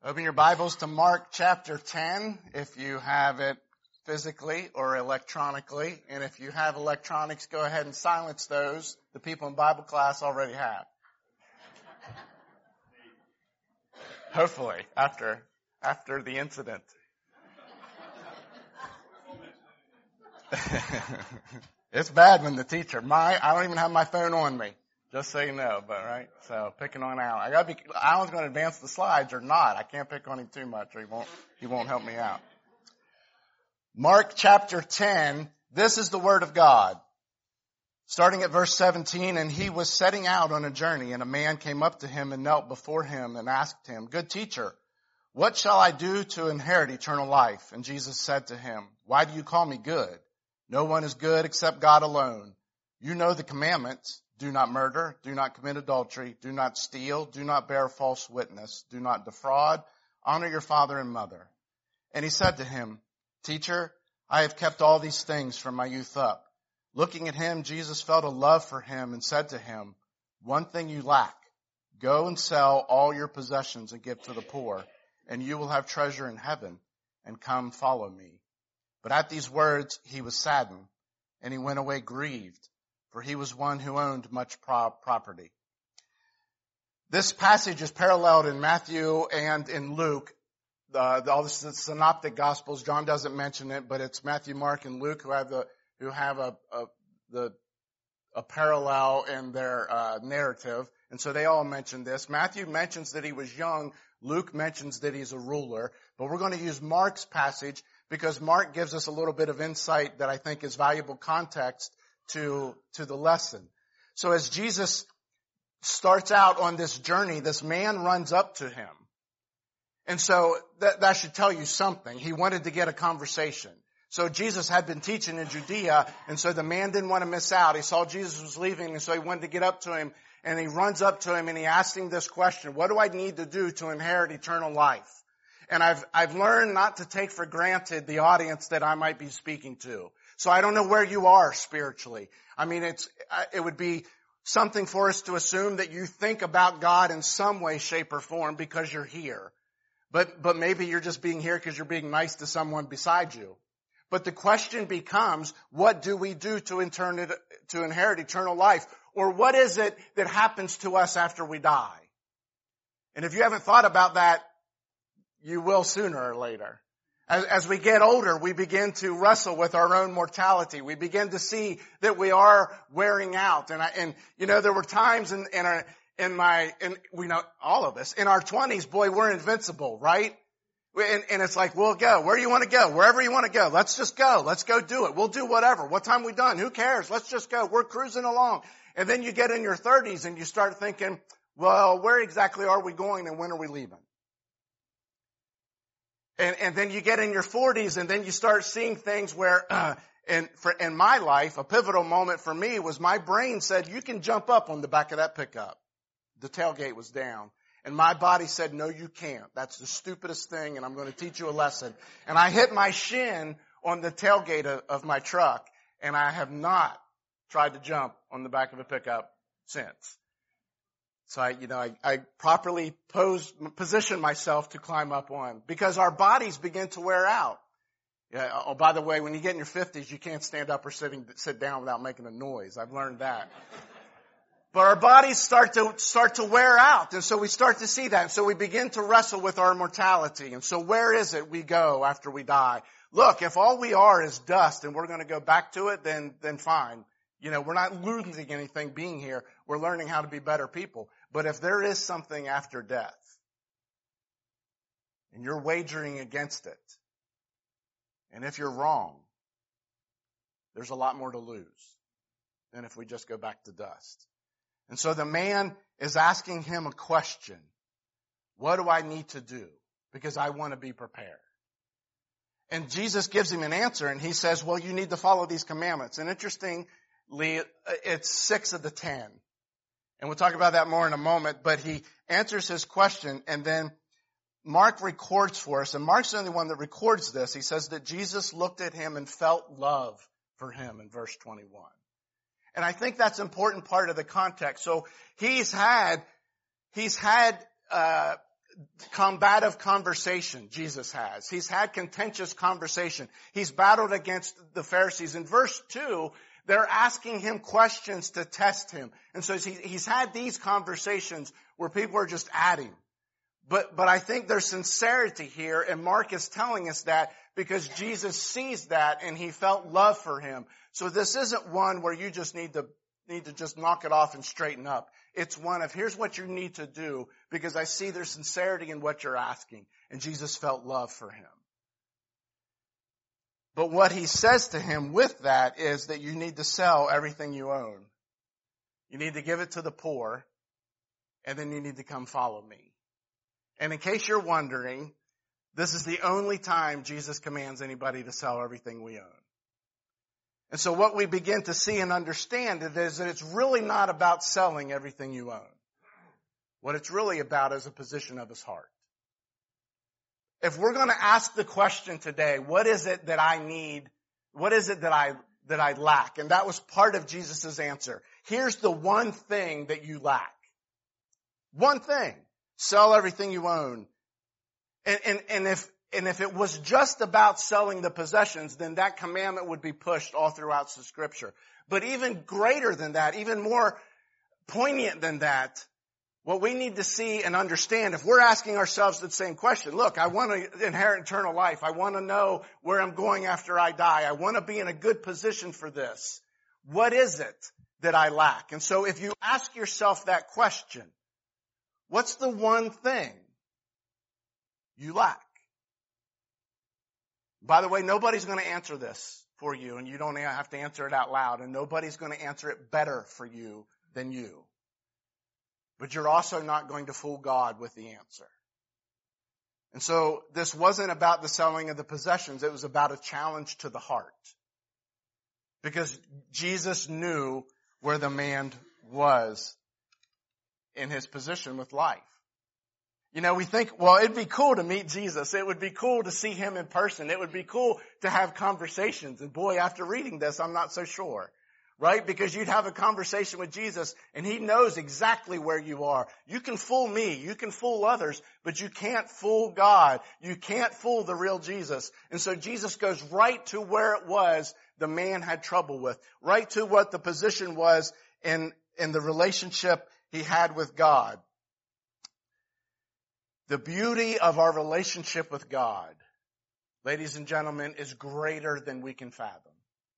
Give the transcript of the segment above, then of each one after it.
Open your Bibles to Mark chapter 10 if you have it physically or electronically. And if you have electronics, go ahead and silence those. The people in Bible class already have. Hopefully, after the incident. It's bad when the teacher, I don't even have my phone on me. Just so you know, but right? So picking on Alan. Alan's going to advance the slides or not. I can't pick on him too much or he won't help me out. Mark chapter 10, this is the word of God. Starting at verse 17, and he was setting out on a journey, and a man came up to him and knelt before him and asked him, "Good teacher, what shall I do to inherit eternal life?" And Jesus said to him, "Why do you call me good? No one is good except God alone. You know the commandments. Do not murder, do not commit adultery, do not steal, do not bear false witness, do not defraud, honor your father and mother." And he said to him, "Teacher, I have kept all these things from my youth up." Looking at him, Jesus felt a love for him and said to him, "One thing you lack. Go and sell all your possessions and give to the poor, and you will have treasure in heaven, and come follow me." But at these words he was saddened, and he went away grieved, for he was one who owned much property. This passage is paralleled in Matthew and in Luke. All the synoptic gospels, John doesn't mention it, but it's Matthew, Mark, and Luke who have a parallel in their narrative. And so they all mention this. Matthew mentions that he was young. Luke mentions that he's a ruler. But we're going to use Mark's passage because Mark gives us a little bit of insight that I think is valuable context to the lesson. So as Jesus starts out on this journey, this man runs up to him. And so that should tell you something. He wanted to get a conversation. So Jesus had been teaching in Judea, and so the man didn't want to miss out. He saw Jesus was leaving, and so he wanted to get up to him, and he runs up to him, and he asked him this question: "What do I need to do to inherit eternal life?" And I've learned not to take for granted the audience that I might be speaking to. So I don't know where you are spiritually. I mean, it would be something for us to assume that you think about God in some way, shape, or form because you're here. But maybe you're just being here because you're being nice to someone beside you. But the question becomes, what do we do to inherit eternal life? Or what is it that happens to us after we die? And if you haven't thought about that, you will sooner or later. As we get older, we begin to wrestle with our own mortality. We begin to see that we are wearing out. And there were times we know all of us in our 20s, boy, we're invincible, right? And it's like, we'll go. Where do you want to go? Wherever you want to go. Let's just go. Let's go do it. We'll do whatever. What time we done? Who cares? Let's just go. We're cruising along. And then you get in your 30s and you start thinking, well, where exactly are we going and when are we leaving? And then you get in your 40s and then you start seeing things where, in my life, a pivotal moment for me was my brain said, you can jump up on the back of that pickup. The tailgate was down. And my body said, no, you can't. That's the stupidest thing, and I'm going to teach you a lesson. And I hit my shin on the tailgate of my truck, and I have not tried to jump on the back of a pickup since. So I properly position myself to climb up on, because our bodies begin to wear out. Yeah, oh, by the way, when you get in your 50s, you can't stand up or sit down without making a noise. I've learned that. But our bodies start to wear out, and so we start to see that. And so we begin to wrestle with our mortality. And so where is it we go after we die? Look, if all we are is dust and we're going to go back to it, then fine. We're not losing anything being here. We're learning how to be better people. But if there is something after death, and you're wagering against it, and if you're wrong, there's a lot more to lose than if we just go back to dust. And so the man is asking him a question. What do I need to do? Because I want to be prepared. And Jesus gives him an answer, and he says, well, you need to follow these commandments. And interestingly, it's 6 of the 10. And we'll talk about that more in a moment. But he answers his question, and then Mark records for us, and Mark's the only one that records this. He says that Jesus looked at him and felt love for him in verse 21. And I think that's an important part of the context. So he's had combative conversation Jesus has. He's had contentious conversation. He's battled against the Pharisees. In verse 2, they're asking him questions to test him. And so he's had these conversations where people are just at him. But I think there's sincerity here, and Mark is telling us that because Jesus sees that and he felt love for him. So this isn't one where you just need to just knock it off and straighten up. It's one of, here's what you need to do because I see there's sincerity in what you're asking. And Jesus felt love for him. But what he says to him with that is that you need to sell everything you own. You need to give it to the poor, and then you need to come follow me. And in case you're wondering, this is the only time Jesus commands anybody to sell everything we own. And so what we begin to see and understand is that it's really not about selling everything you own. What it's really about is a position of his heart. If we're going to ask the question today, what is it that I need? What is it that I lack? And that was part of Jesus' answer. Here's the one thing that you lack. One thing. Sell everything you own. And if it was just about selling the possessions, then that commandment would be pushed all throughout the scripture. But even greater than that, even more poignant than that, what we need to see and understand, if we're asking ourselves the same question, look, I want to inherit eternal life. I want to know where I'm going after I die. I want to be in a good position for this. What is it that I lack? And so if you ask yourself that question, what's the one thing you lack? By the way, nobody's going to answer this for you, and you don't have to answer it out loud, and nobody's going to answer it better for you than you. But you're also not going to fool God with the answer. And so this wasn't about the selling of the possessions. It was about a challenge to the heart. Because Jesus knew where the man was in his position with life. You know, we think, well, it'd be cool to meet Jesus. It would be cool to see him in person. It would be cool to have conversations. And boy, after reading this, I'm not so sure. Right? Because you'd have a conversation with Jesus and he knows exactly where you are. You can fool me. You can fool others, but you can't fool God. You can't fool the real Jesus. And so Jesus goes right to where it was the man had trouble with. Right to what the position was in the relationship he had with God. The beauty of our relationship with God, ladies and gentlemen, is greater than we can fathom.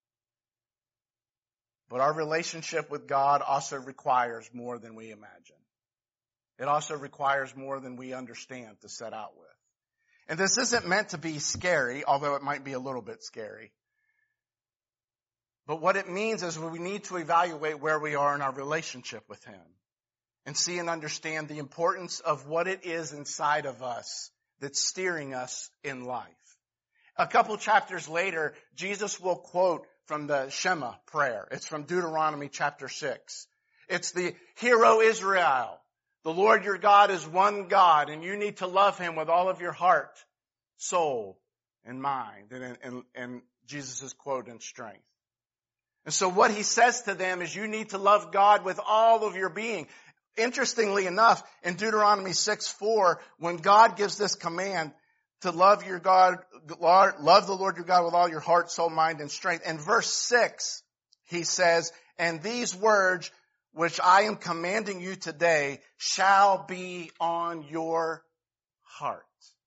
But our relationship with God also requires more than we imagine. It also requires more than we understand to set out with. And this isn't meant to be scary, although it might be a little bit scary. But what it means is we need to evaluate where we are in our relationship with him. And see and understand the importance of what it is inside of us that's steering us in life. A couple chapters later, Jesus will quote from the Shema prayer. It's from Deuteronomy chapter 6. It's the Hear, O Israel, the Lord your God is one God, and you need to love him with all of your heart, soul, and mind. And Jesus' quote in strength. And so what he says to them is you need to love God with all of your being. Interestingly enough, in Deuteronomy 6:4, when God gives this command to love your God, love the Lord your God with all your heart, soul, mind, and strength. In verse 6, he says, and these words which I am commanding you today shall be on your heart.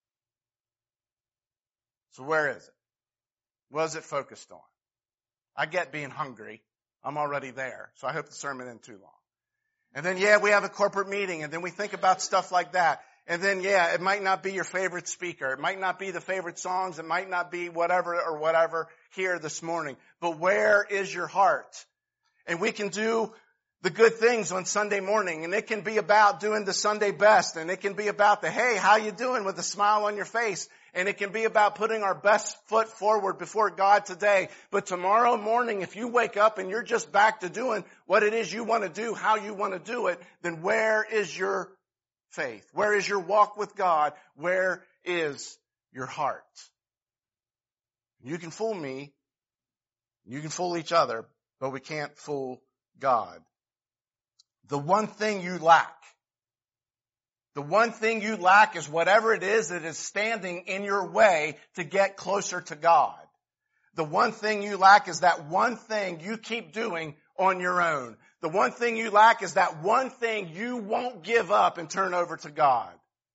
So where is it? What is it focused on? I get being hungry. I'm already there. So I hope the sermon isn't too long. And then, we have a corporate meeting, and then we think about stuff like that. And then, it might not be your favorite speaker. It might not be the favorite songs. It might not be whatever here this morning. But where is your heart? And we can do the good things on Sunday morning, and it can be about doing the Sunday best, and it can be about the, hey, how you doing with a smile on your face? And it can be about putting our best foot forward before God today. But tomorrow morning, if you wake up and you're just back to doing what it is you want to do, how you want to do it, then where is your faith? Where is your walk with God? Where is your heart? You can fool me. You can fool each other, but we can't fool God. The one thing you lack, The one thing you lack is whatever it is that is standing in your way to get closer to God. The one thing you lack is that one thing you keep doing on your own. The one thing you lack is that one thing you won't give up and turn over to God.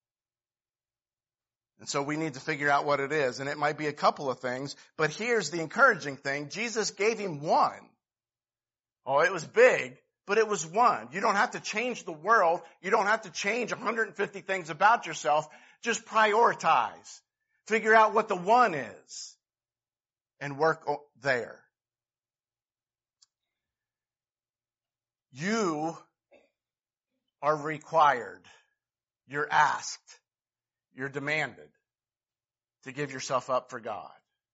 And so we need to figure out what it is. And it might be a couple of things, but here's the encouraging thing. Jesus gave him one. Oh, it was big, but it was one. You don't have to change the world. You don't have to change 150 things about yourself. Just prioritize. Figure out what the one is and work there. You are required. You're asked. You're demanded to give yourself up for God.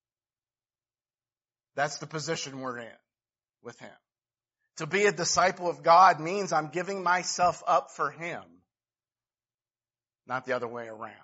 That's the position we're in with him. To be a disciple of God means I'm giving myself up for him, not the other way around.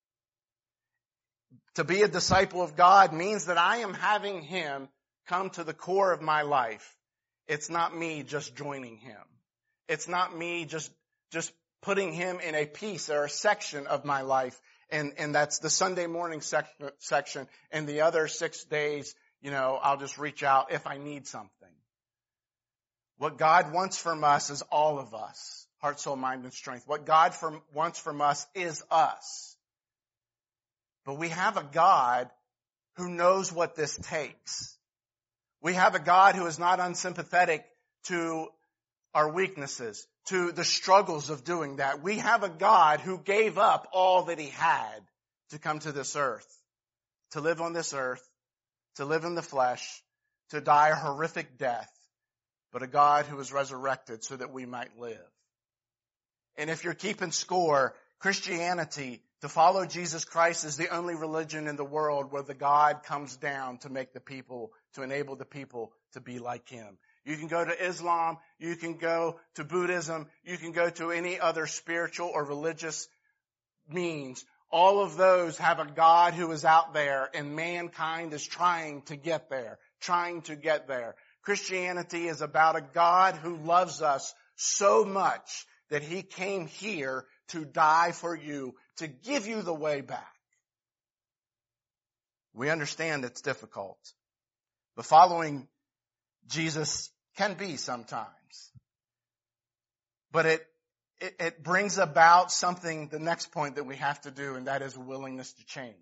To be a disciple of God means that I am having him come to the core of my life. It's not me just joining him. It's not me just putting him in a piece or a section of my life. And that's the Sunday morning section. And the other 6 days, I'll just reach out if I need something. What God wants from us is all of us. Heart, soul, mind, and strength. What God wants from us is us. But we have a God who knows what this takes. We have a God who is not unsympathetic to our weaknesses, to the struggles of doing that. We have a God who gave up all that he had to come to this earth, to live on this earth, to live in the flesh, to die a horrific death, but a God who was resurrected so that we might live. And if you're keeping score, Christianity, to follow Jesus Christ, is the only religion in the world where the God comes down to make the people, to enable the people to be like him. You can go to Islam, you can go to Buddhism, you can go to any other spiritual or religious means. All of those have a God who is out there, and mankind is trying to get there. Christianity is about a God who loves us so much that he came here to die for you, to give you the way back. We understand it's difficult, but following Jesus can be sometimes. But it brings about something, the next point that we have to do, and that is a willingness to change.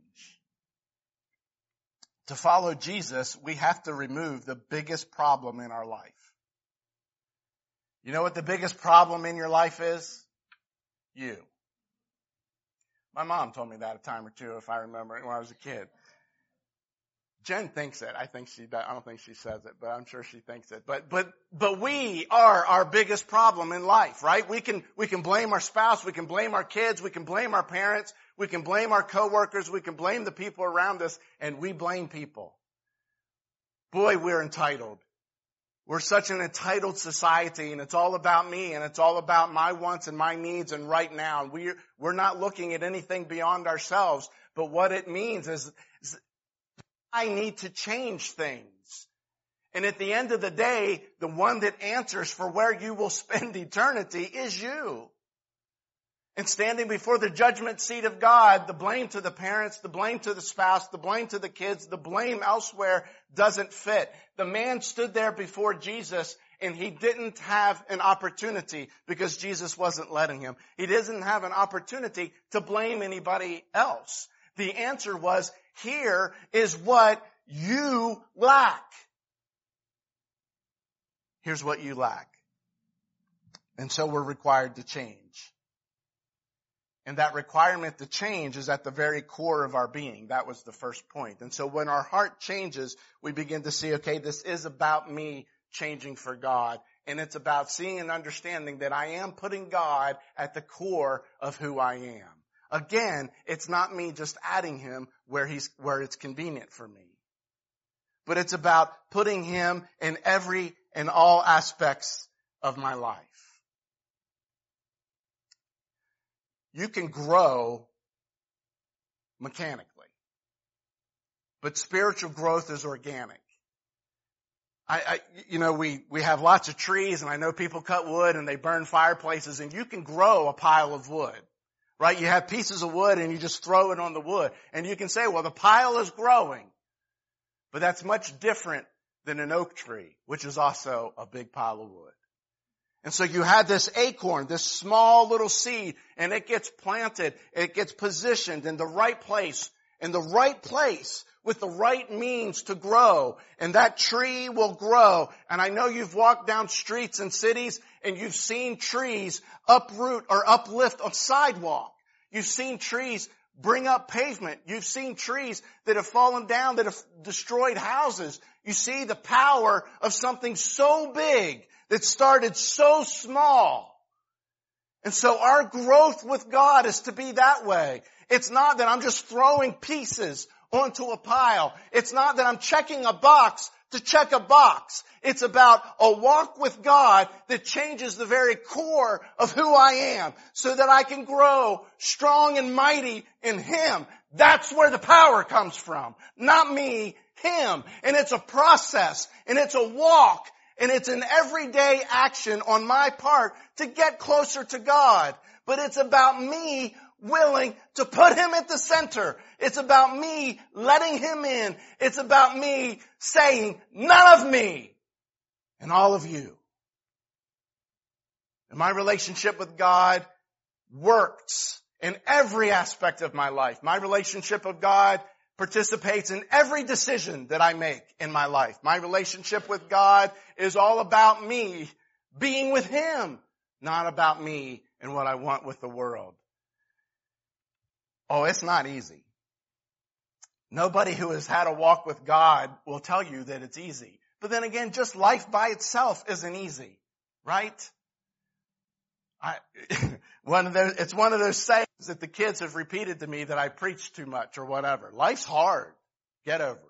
To follow Jesus, we have to remove the biggest problem in our life. You know what the biggest problem in your life is? You. My mom told me that a time or two, if I remember it, when I was a kid. Jen thinks it. I think she does. I don't think she says it, but I'm sure she thinks it. But we are our biggest problem in life, right? We can blame our spouse, we can blame our kids, we can blame our parents, we can blame our coworkers, we can blame the people around us, and we blame people. Boy, we're entitled. We're such an entitled society, and it's all about me, and it's all about my wants and my needs and right now. We're not looking at anything beyond ourselves, but what it means is I need to change things. And at the end of the day, the one that answers for where you will spend eternity is you. And standing before the judgment seat of God, the blame to the parents, the blame to the spouse, the blame to the kids, the blame elsewhere doesn't fit. The man stood there before Jesus and he didn't have an opportunity because Jesus wasn't letting him. He doesn't have an opportunity to blame anybody else. The answer was, here is what you lack. Here's what you lack. And so we're required to change. And that requirement to change is at the very core of our being. That was the first point. And so when our heart changes, we begin to see, okay, this is about me changing for God. And it's about seeing and understanding that I am putting God at the core of who I am. Again, it's not me just adding him where it's convenient for me. But it's about putting him in all aspects of my life. You can grow mechanically, but spiritual growth is organic. We have lots of trees, and I know people cut wood and they burn fireplaces, and you can grow a pile of wood. right? You have pieces of wood and you just throw it on the wood. And you can say, well, the pile is growing. But that's much different than an oak tree, which is also a big pile of wood. And so you had this acorn, this small little seed, and it gets planted, it gets positioned in the right place with the right means to grow. And that tree will grow. And I know you've walked down streets in cities and you've seen trees uproot or uplift a sidewalk. You've seen trees bring up pavement. You've seen trees that have fallen down, that have destroyed houses. You see the power of something so big that started so small. And so our growth with God is to be that way. It's not that I'm just throwing pieces onto a pile. It's not that I'm checking a box to check a box. It's about a walk with God that changes the very core of who I am so that I can grow strong and mighty in Him. That's where the power comes from. Not me, Him. And it's a process and it's a walk and it's an everyday action on my part to get closer to God. But it's about me willing to put Him at the center. It's about me letting Him in. It's about me saying, none of me and all of you. And my relationship with God works in every aspect of my life. My relationship with God participates in every decision that I make in my life. My relationship with God is all about me being with Him, not about me and what I want with the world. Oh, it's not easy. Nobody who has had a walk with God will tell you that it's easy. But then again, just life by itself isn't easy, right? It's one of those sayings that the kids have repeated to me that I preach too much or whatever. Life's hard. Get over it.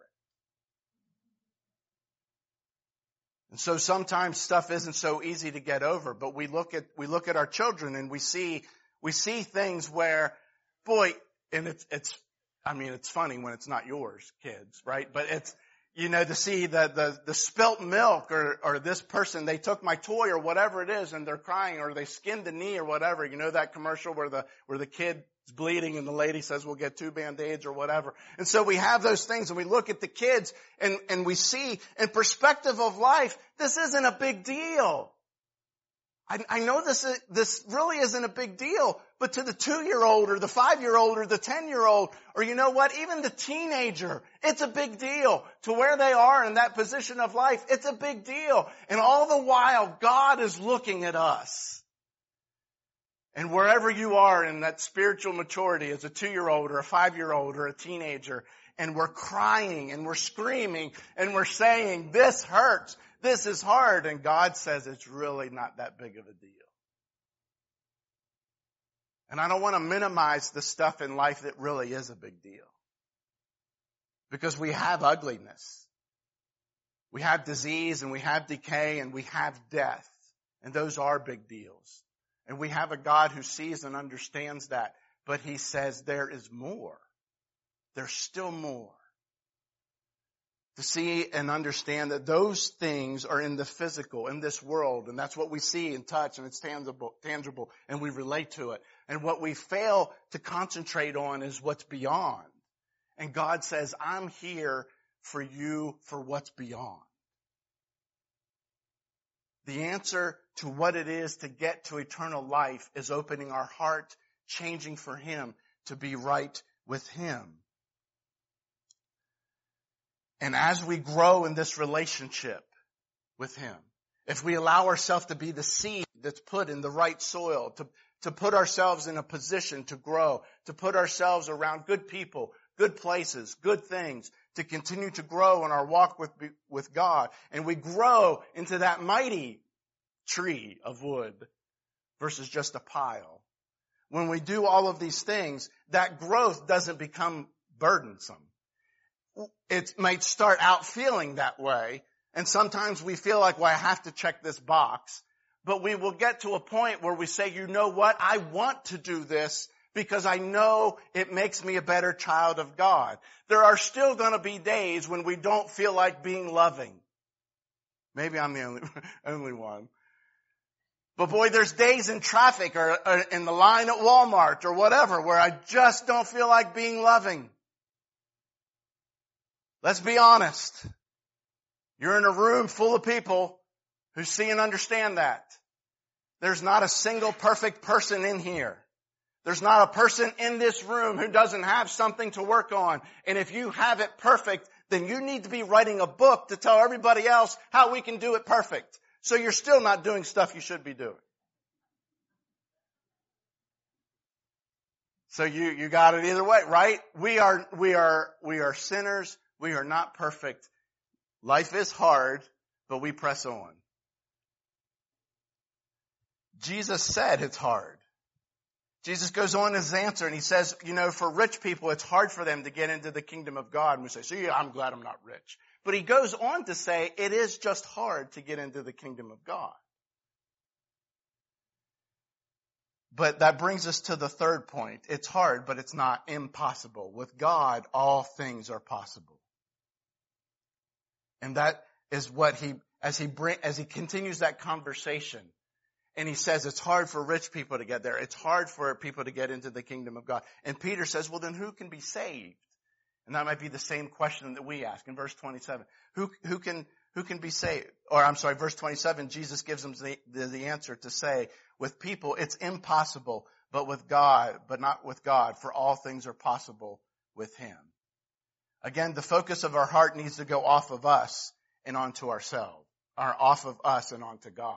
And so sometimes stuff isn't so easy to get over, but we look at our children and we see things where, boy, and it's funny when it's not yours, kids, right? But it's, to see the spilt milk or this person, they took my toy or whatever it is and they're crying or they skinned the knee or whatever. You know that commercial where the kid's bleeding and the lady says we'll get 2 Band-Aids or whatever. And so we have those things and we look at the kids and we see in perspective of life, this isn't a big deal. I know this really isn't a big deal, but to the 2-year-old or the 5-year-old or the 10-year-old or you know what, even the teenager, it's a big deal. To where they are in that position of life, it's a big deal. And all the while, God is looking at us. And wherever you are in that spiritual maturity as a 2-year-old or a 5-year-old or a teenager, and we're crying and we're screaming and we're saying, this hurts. This is hard. And God says it's really not that big of a deal. And I don't want to minimize the stuff in life that really is a big deal. Because we have ugliness. We have disease and we have decay and we have death. And those are big deals. And we have a God who sees and understands that. But He says there is more. There's still more. To see and understand that those things are in the physical, in this world, and that's what we see and touch, and it's tangible, and we relate to it. And what we fail to concentrate on is what's beyond. And God says, I'm here for you for what's beyond. The answer to what it is to get to eternal life is opening our heart, changing for Him, to be right with Him. And as we grow in this relationship with Him, if we allow ourselves to be the seed that's put in the right soil, to put ourselves in a position to grow, to put ourselves around good people, good places, good things, to continue to grow in our walk with God, and we grow into that mighty tree of wood versus just a pile. When we do all of these things, that growth doesn't become burdensome. It might start out feeling that way, and sometimes we feel like, well, I have to check this box. But we will get to a point where we say, you know what? I want to do this because I know it makes me a better child of God. There are still going to be days when we don't feel like being loving. Maybe I'm the only one. But boy, there's days in traffic or in the line at Walmart or whatever where I just don't feel like being loving. Let's be honest. You're in a room full of people who see and understand that. There's not a single perfect person in here. There's not a person in this room who doesn't have something to work on. And if you have it perfect, then you need to be writing a book to tell everybody else how we can do it perfect. So you're still not doing stuff you should be doing. So you got it either way, right? We are sinners. We are not perfect. Life is hard, but we press on. Jesus said it's hard. Jesus goes on in his answer and he says, for rich people, it's hard for them to get into the kingdom of God. And we say, yeah, I'm glad I'm not rich. But he goes on to say, it is just hard to get into the kingdom of God. But that brings us to the third point. It's hard, but it's not impossible. With God, all things are possible. And that is what as he continues that conversation, and he says it's hard for rich people to get there. It's hard for people to get into the kingdom of God. And Peter says, well, then who can be saved? And that might be the same question that we ask in verse 27. Who can be saved? Or verse 27, Jesus gives them the answer to say, with people, it's impossible, but not with God, for all things are possible with him. Again, the focus of our heart needs to go off of us and onto ourselves, or off of us and onto God.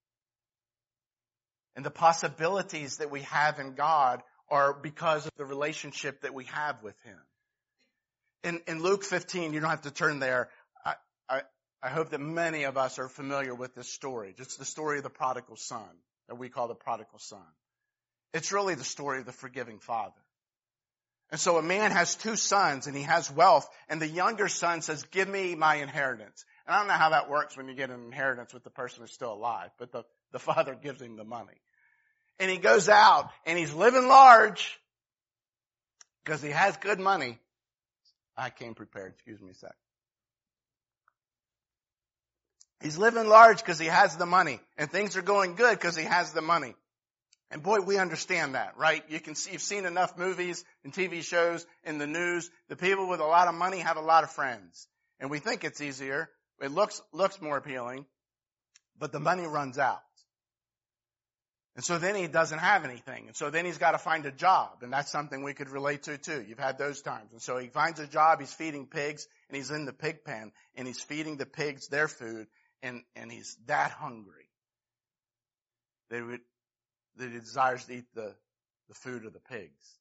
And the possibilities that we have in God are because of the relationship that we have with him. In Luke 15, you don't have to turn there. I hope that many of us are familiar with this story. It's the story of the prodigal son that we call the prodigal son. It's really the story of the forgiving father. And so a man has two sons and he has wealth, and the younger son says, give me my inheritance. And I don't know how that works when you get an inheritance with the person who's still alive, but the father gives him the money. And he goes out and he's living large because he has good money. I came prepared. Excuse me a sec. He's living large because he has the money, and things are going good because he has the money. And boy, we understand that, right? You've seen enough movies and TV shows in the news. The people with a lot of money have a lot of friends. And we think it's easier. It looks more appealing, but the money runs out. And so then he doesn't have anything. And so then he's got to find a job. And that's something we could relate to too. You've had those times. And so he finds a job. He's feeding pigs, and he's in the pig pen, and he's feeding the pigs their food. And he's that hungry that he desires to eat the food of the pigs.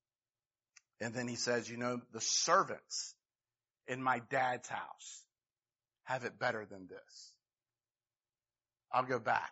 And then he says, the servants in my dad's house have it better than this. I'll go back.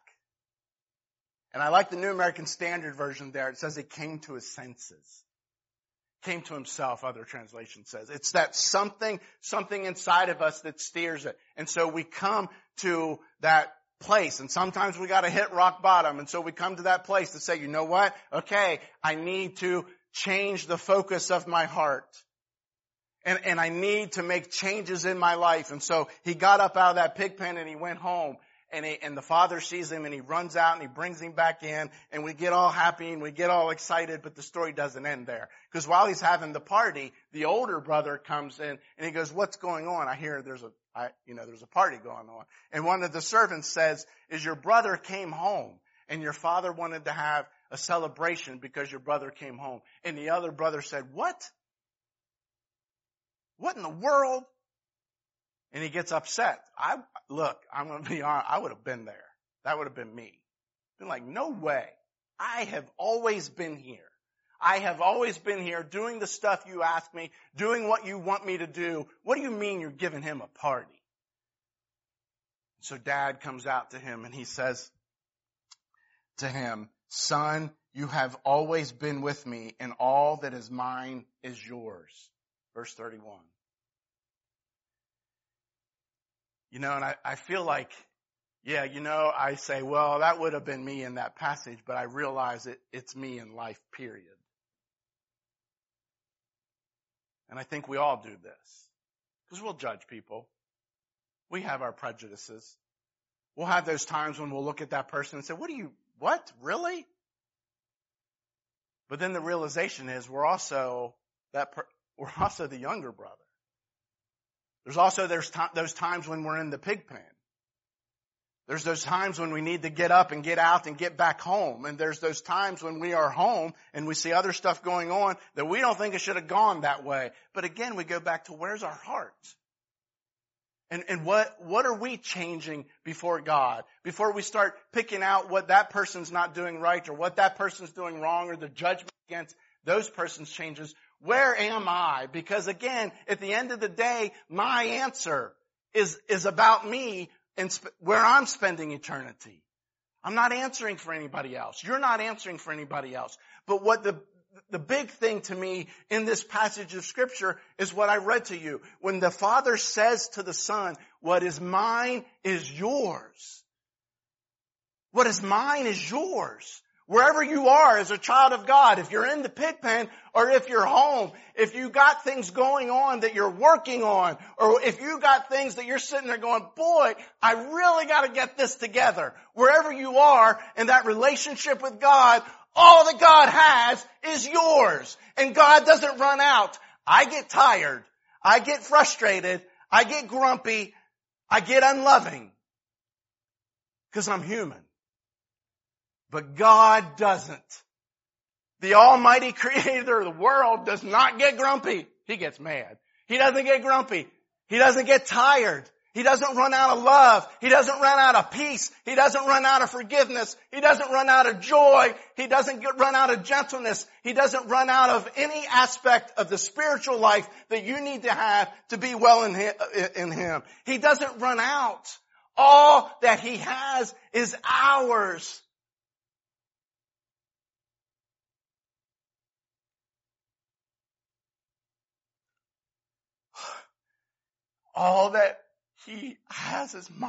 And I like the New American Standard Version there. It says he came to his senses. Came to himself, other translation says. It's that something inside of us that steers it. And so we come to that place, and sometimes we got to hit rock bottom. And so we come to that place to say, you know what? Okay, I need to change the focus of my heart. And I need to make changes in my life. And so he got up out of that pig pen and he went home. And the father sees him and he runs out and he brings him back in, and we get all happy and we get all excited, but the story doesn't end there. Because while he's having the party, the older brother comes in and he goes, what's going on? I hear there's a party going on. And one of the servants says, your brother came home and your father wanted to have a celebration because your brother came home. And the other brother said, what? What in the world? And he gets upset. I'm going to be honest, I would have been there. That would have been me. Been like, no way. I have always been here. I have always been here doing the stuff you ask me, doing what you want me to do. What do you mean you're giving him a party? So dad comes out to him and he says to him, son, you have always been with me, and all that is mine is yours. Verse 31. And I feel like, I say, well, that would have been me in that passage, but I realize it's me in life, period. And I think we all do this. Because we'll judge people. We have our prejudices. We'll have those times when we'll look at that person and say, what? Really? But then the realization is we're also the younger brother. There's also those times when we're in the pig pen. There's those times when we need to get up and get out and get back home. And there's those times when we are home and we see other stuff going on that we don't think it should have gone that way. But again, we go back to where's our heart? And what are we changing before God? Before we start picking out what that person's not doing right or what that person's doing wrong or the judgment against those persons changes, where am I? Because again, at the end of the day, my answer is about me and where I'm spending eternity. I'm not answering for anybody else. You're not answering for anybody else. But what the big thing to me in this passage of Scripture is what I read to you. When the Father says to the Son, what is mine is yours. What is mine is yours. Wherever you are as a child of God, if you're in the pig pen or if you're home, if you got things going on that you're working on, or if you got things that you're sitting there going, boy, I really got to get this together. Wherever you are in that relationship with God, all that God has is yours. And God doesn't run out. I get tired. I get frustrated. I get grumpy. I get unloving. Because I'm human. But God doesn't. The Almighty Creator of the world does not get grumpy. He gets mad. He doesn't get grumpy. He doesn't get tired. He doesn't run out of love. He doesn't run out of peace. He doesn't run out of forgiveness. He doesn't run out of joy. He doesn't run out of gentleness. He doesn't run out of any aspect of the spiritual life that you need to have to be well in Him. He doesn't run out. All that He has is ours. All that He has is mine.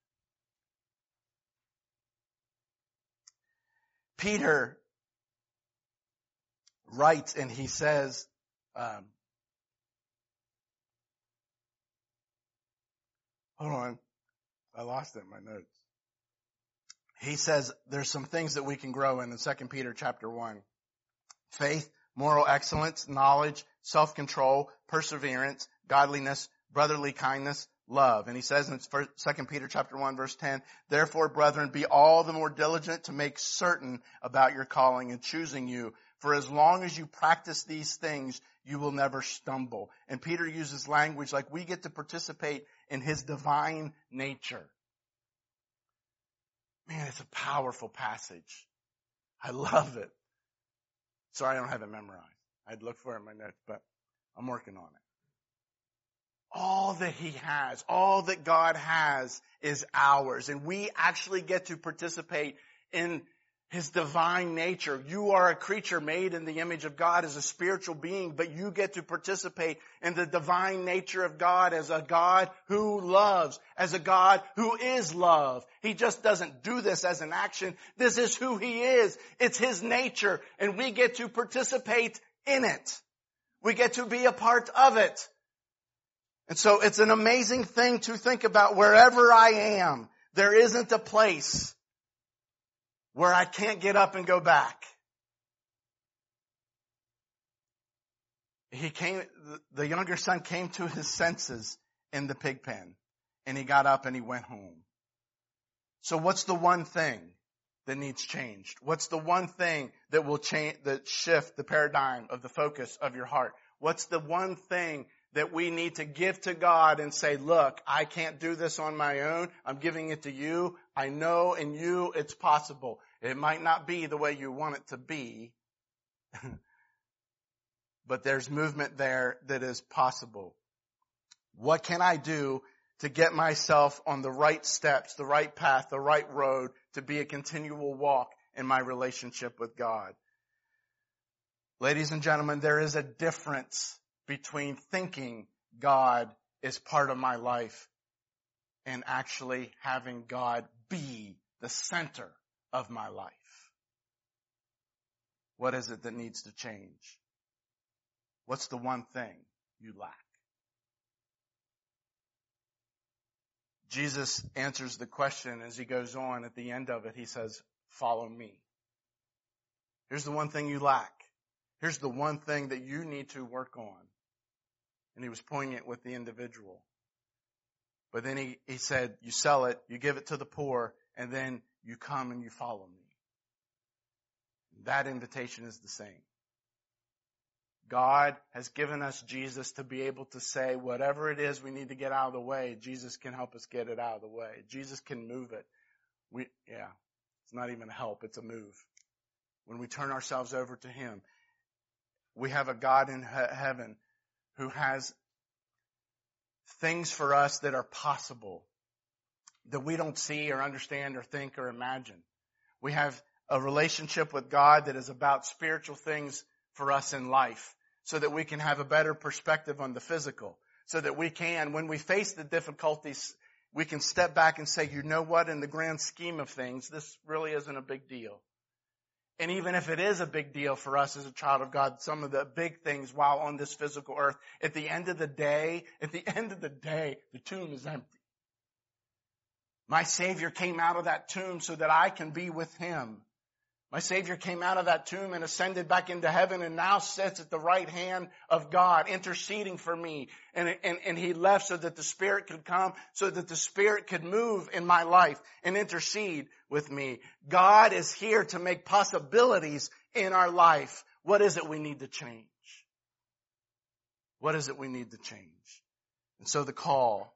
Peter writes and he says, hold on, I lost it in my notes. He says there's some things that we can grow in 2 Peter chapter 1. Faith, moral excellence, knowledge, self-control, perseverance, godliness, brotherly kindness, love. And he says in 2 Peter chapter 1 verse 10, therefore, brethren, be all the more diligent to make certain about your calling and choosing you. For as long as you practice these things, you will never stumble. And Peter uses language like we get to participate in His divine nature. Man, it's a powerful passage. I love it. Sorry, I don't have it memorized. I'd look for it in my notes, but I'm working on it. All that He has, all that God has is ours. And we actually get to participate in His divine nature. You are a creature made in the image of God as a spiritual being, but you get to participate in the divine nature of God as a God who loves, as a God who is love. He just doesn't do this as an action. This is who He is. It's His nature, and we get to participate in it. We get to be a part of it. And so it's an amazing thing to think about. Wherever I am, there isn't a place where I can't get up and go back. The younger son came to his senses in the pig pen, and he got up and he went home. So what's the one thing that needs changed? What's the one thing that will change, that shift the paradigm of the focus of your heart? What's the one thing that we need to give to God and say, look, I can't do this on my own. I'm giving it to you. I know in you it's possible. It might not be the way you want it to be, but there's movement there that is possible. What can I do to get myself on the right steps, the right path, the right road to be a continual walk in my relationship with God? Ladies and gentlemen, there is a difference between thinking God is part of my life and actually having God be the center of my life. What is it that needs to change? What's the one thing you lack? Jesus answers the question as he goes on. At the end of it, he says, follow me. Here's the one thing you lack. Here's the one thing that you need to work on. And he was poignant with the individual. But then he said, you sell it, you give it to the poor, and then you come and you follow me. That invitation is the same. God has given us Jesus to be able to say whatever it is we need to get out of the way, Jesus can help us get it out of the way. Jesus can move it. It's not even a help, it's a move. When we turn ourselves over to him, we have a God in heaven who has things for us that are possible, that we don't see or understand or think or imagine. We have a relationship with God that is about spiritual things for us in life, so that we can have a better perspective on the physical, so that we can, when we face the difficulties, we can step back and say, you know what, in the grand scheme of things, this really isn't a big deal. And even if it is a big deal for us as a child of God, some of the big things while on this physical earth, at the end of the day, the tomb is empty. My Savior came out of that tomb so that I can be with him. My Savior came out of that tomb and ascended back into heaven and now sits at the right hand of God, interceding for me. And he left so that the Spirit could come, so that the Spirit could move in my life and intercede with me. God is here to make possibilities in our life. What is it we need to change? What is it we need to change? And so the call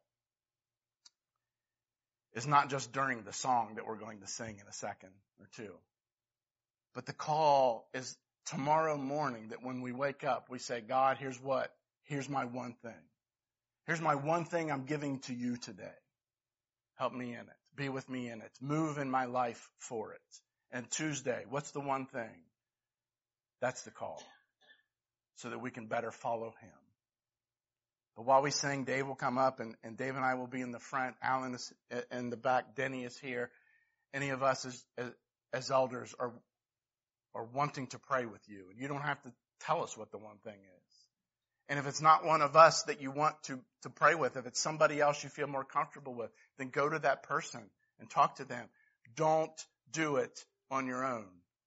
is not just during the song that we're going to sing in a second or two. But the call is tomorrow morning, that when we wake up, we say, God, here's my one thing. Here's my one thing I'm giving to you today. Help me in it. Be with me in it. Move in my life for it. And Tuesday, what's the one thing? That's the call. So that we can better follow him. But while we sing, Dave will come up and Dave and I will be in the front. Alan is in the back. Denny is here. Any of us as elders are wanting to pray with you. And you don't have to tell us what the one thing is. And if it's not one of us that you want to pray with, if it's somebody else you feel more comfortable with, then go to that person and talk to them. Don't do it on your own.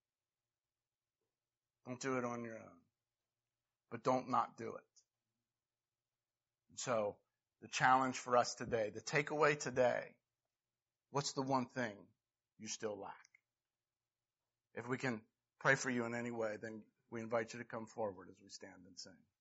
Don't do it on your own. But don't not do it. And so, the challenge for us today, the takeaway today, what's the one thing you still lack? If we can pray for you in any way, then we invite you to come forward as we stand and sing.